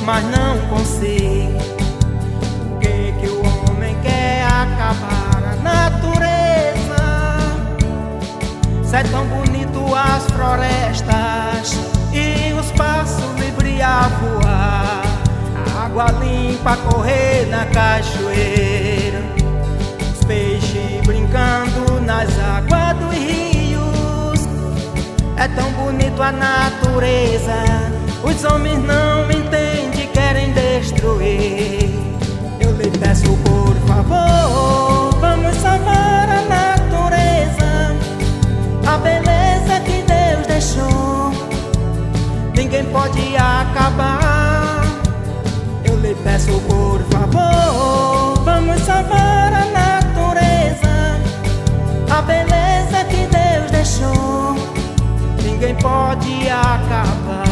mas não consigo. Por que o homem quer acabar a natureza? Se é tão bonito as florestas e os passos livres a voar, a água limpa a correr na cachoeira, os peixes brincando nas águas dos rios. É tão bonito a natureza, os homens não entendem, querem destruir. Eu lhe peço por favor, vamos salvar a natureza, a beleza que Deus deixou, ninguém pode acabar. Eu lhe peço por favor, vamos salvar a natureza, a beleza que Deus deixou, ninguém pode acabar.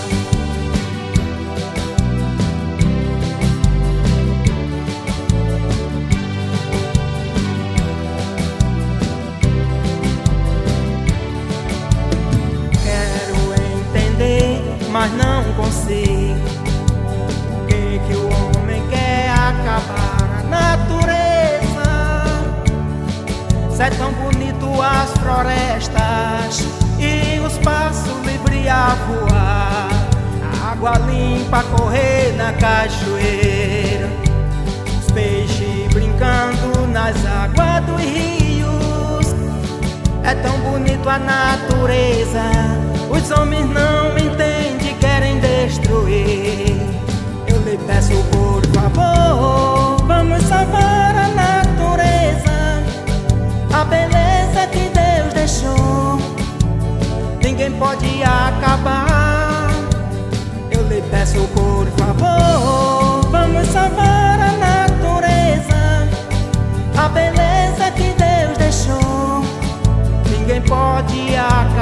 Mas não consigo. Por que o homem quer acabar a natureza? Se é tão bonito as florestas e os passos livres a voar, a água limpa a correr na cachoeira, os peixes brincando nas águas dos rios. É tão bonito a natureza, os homens não entendem, querem destruir. Eu lhe peço por favor, vamos salvar a natureza, a beleza que Deus deixou, ninguém pode acabar. Eu lhe peço por favor, vamos salvar a natureza, a beleza que Deus deixou, ninguém pode acabar.